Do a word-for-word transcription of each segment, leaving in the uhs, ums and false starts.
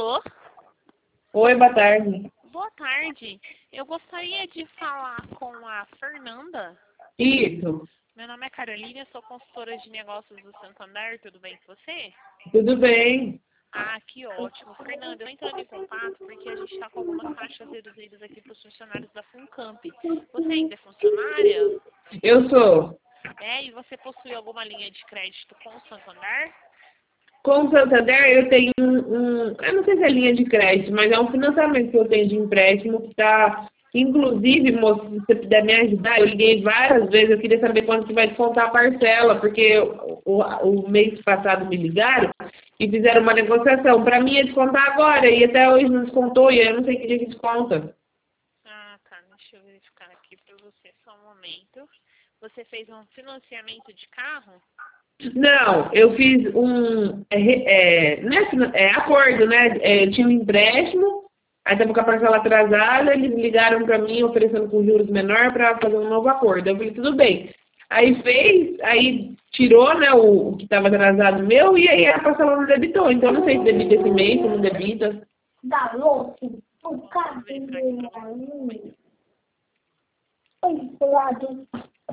Alô? Oi, boa tarde. Boa tarde. Eu gostaria de falar com a Fernanda. Isso. Meu nome é Carolina, eu sou consultora de negócios do Santander. Tudo bem com você? Tudo bem. Ah, que ótimo. Fernanda, eu estou entrando em contato porque a gente está com algumas taxas reduzidas aqui para os funcionários da Funcamp. Você ainda é funcionária? Eu sou. É, e você possui alguma linha de crédito com o Santander? Com o Santander, eu tenho um, um... Eu não sei se é linha de crédito, mas é um financiamento que eu tenho de empréstimo que está... Inclusive, moço, se você puder me ajudar, eu liguei várias vezes, eu queria saber quanto que vai descontar a parcela, porque o, o, o mês passado me ligaram e fizeram uma negociação. Para mim ia descontar agora, e até hoje não descontou, e eu não sei que dia que desconta. Ah, tá. Deixa eu verificar aqui para você só um momento. Você fez um financiamento de carro? Não, eu fiz um é, é, não é fina- é acordo, né? É, eu tinha um empréstimo, aí estava com a parcela atrasada, eles ligaram para mim oferecendo com juros menor para fazer um novo acordo. Eu falei, tudo bem. Aí fez, aí tirou, né, o, o que estava atrasado meu, e aí a parcela não debitou. Então eu não sei se debita esse mês, se não debita. Da louco, o cara Vamos verificar aqui para você. Oi, lado.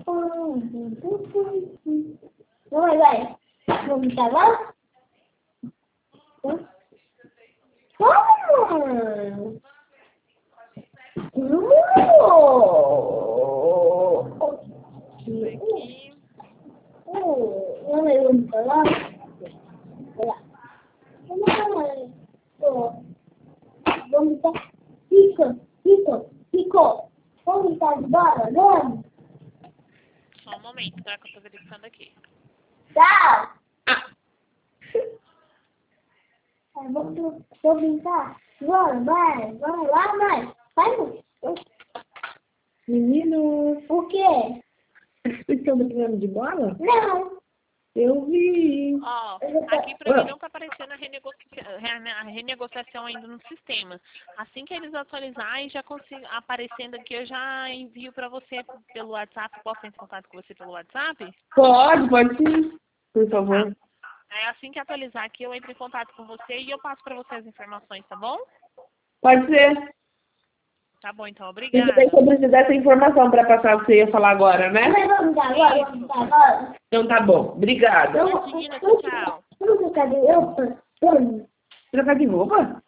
Vai, vai. Vamos falar? Vamos! Aqui. Não me vamos falar? Vamos estar. Fica, fica, ficou. Vamos estar de bola, vamos? Só um momento, tá? Que eu tô verificando aqui. Tchau! Ah, É, vamos, vamos brincar? Bora, vai, vai lá, vai. Vai, mãe. menino, O quê? vocês estão brincando de bola? Não. Eu vi. Ó, aqui pra mim não tá aparecendo a, renegocia... a renegociação ainda no sistema. Assim que eles atualizarem, já consigo aparecendo aqui, eu já envio pra você pelo WhatsApp. Posso entrar em contato com você pelo WhatsApp? Pode, pode sim, por favor. É assim que atualizar aqui, eu entro em contato com você e eu passo pra você as informações, tá bom? Pode ser. Tá bom, então, Você obrigada. tem que precisar dessa informação para passar o que você ia falar agora, né? Mas vamos dar agora, vamos dar agora. Então tá bom. Obrigada. Imagina, tchau, tchau. Vamos ficar de roupa? Vamos. Trocar de roupa?